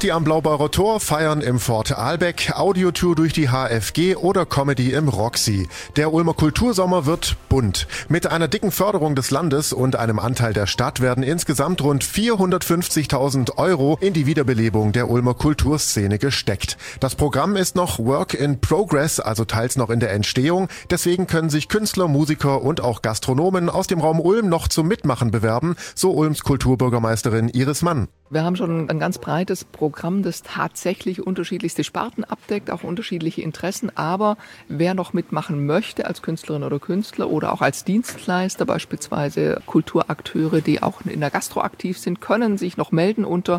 Party am Blaubeurer Tor, Feiern im Fort Ahlbeck, Audiotour durch die HFG oder Comedy im Roxy. Der Ulmer Kultursommer wird bunt. Mit einer dicken Förderung des Landes und einem Anteil der Stadt werden insgesamt rund 450.000 € in die Wiederbelebung der Ulmer Kulturszene gesteckt. Das Programm ist noch Work in Progress, also teils noch in der Entstehung. Deswegen können sich Künstler, Musiker und auch Gastronomen aus dem Raum Ulm noch zum Mitmachen bewerben, so Ulms Kulturbürgermeisterin Iris Mann. Wir haben schon ein ganz breites Programm, das tatsächlich unterschiedlichste Sparten abdeckt, auch unterschiedliche Interessen. Aber wer noch mitmachen möchte als Künstlerin oder Künstler oder auch als Dienstleister, beispielsweise Kulturakteure, die auch in der Gastro aktiv sind, können sich noch melden unter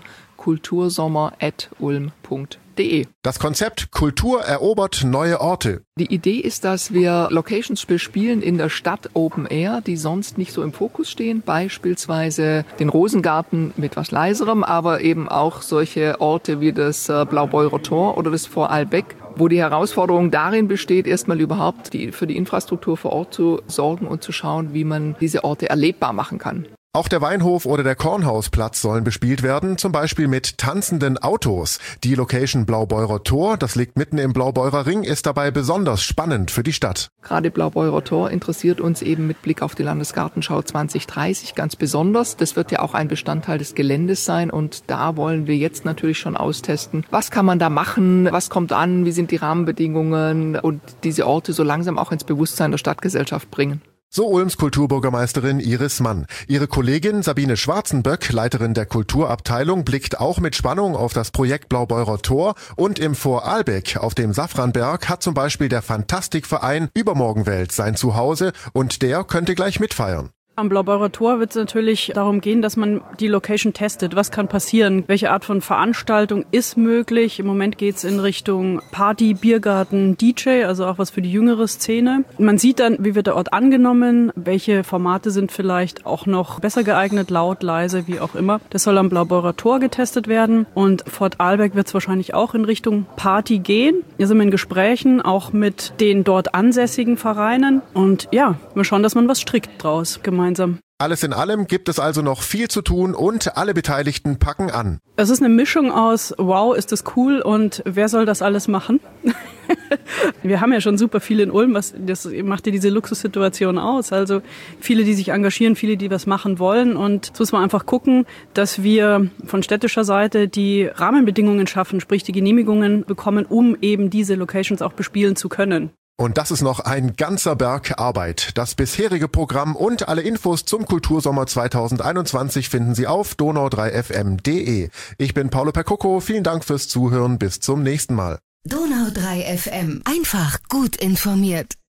kultursommer@ulm.de. Das Konzept Kultur erobert neue Orte. Die Idee ist, dass wir Locations bespielen in der Stadt Open Air, die sonst nicht so im Fokus stehen. Beispielsweise den Rosengarten mit was Leiserem, aber eben auch solche Orte wie das Blaubeurer Tor oder das Fort Ahlbeck, wo die Herausforderung darin besteht, erstmal überhaupt für die Infrastruktur vor Ort zu sorgen und zu schauen, wie man diese Orte erlebbar machen kann. Auch der Weinhof oder der Kornhausplatz sollen bespielt werden, zum Beispiel mit tanzenden Autos. Die Location Blaubeurer Tor, das liegt mitten im Blaubeurer Ring, ist dabei besonders spannend für die Stadt. Gerade Blaubeurer Tor interessiert uns eben mit Blick auf die Landesgartenschau 2030 ganz besonders. Das wird ja auch ein Bestandteil des Geländes sein und da wollen wir jetzt natürlich schon austesten, was kann man da machen, was kommt an, wie sind die Rahmenbedingungen und diese Orte so langsam auch ins Bewusstsein der Stadtgesellschaft bringen. So Ulms Kulturbürgermeisterin Iris Mann. Ihre Kollegin Sabine Schwarzenböck, Leiterin der Kulturabteilung, blickt auch mit Spannung auf das Projekt Blaubeurer Tor. Und im Fort Ahlbeck auf dem Safranberg hat zum Beispiel der Fantastikverein Übermorgenwelt sein Zuhause und der könnte gleich mitfeiern. Am Blaubeurer Tor wird es natürlich darum gehen, dass man die Location testet. Was kann passieren? Welche Art von Veranstaltung ist möglich? Im Moment geht es in Richtung Party, Biergarten, DJ, also auch was für die jüngere Szene. Man sieht dann, wie wird der Ort angenommen? Welche Formate sind vielleicht auch noch besser geeignet, laut, leise, wie auch immer. Das soll am Blaubeurer Tor getestet werden. Und Fort Ahlbeck wird es wahrscheinlich auch in Richtung Party gehen. Wir sind in Gesprächen, auch mit den dort ansässigen Vereinen. Und ja, wir schauen, dass man was strickt draus gemeinsam. Alles in allem gibt es also noch viel zu tun und alle Beteiligten packen an. Es ist eine Mischung aus, wow, ist das cool und wer soll das alles machen? Wir haben ja schon super viele in Ulm, das macht ja diese Luxussituation aus. Also viele, die sich engagieren, viele, die was machen wollen. Und jetzt muss man einfach gucken, dass wir von städtischer Seite die Rahmenbedingungen schaffen, sprich die Genehmigungen bekommen, um eben diese Locations auch bespielen zu können. Und das ist noch ein ganzer Berg Arbeit. Das bisherige Programm und alle Infos zum Kultursommer 2021 finden Sie auf donau3fm.de. Ich bin Paolo Percocco, vielen Dank fürs Zuhören, bis zum nächsten Mal. Donau3 FM, einfach gut informiert.